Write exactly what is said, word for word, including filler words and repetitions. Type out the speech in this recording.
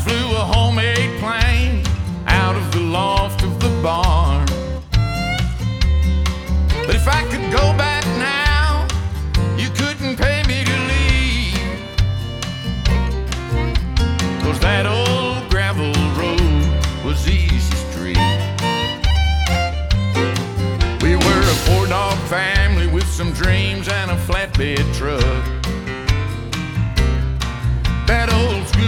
flew a homemade plane out of the loft of the barn. But if I could go back now, you couldn't pay me to leave, 'cause that old gravel road was easy street. We were a four-dog family with some dreams and a flatbed truck.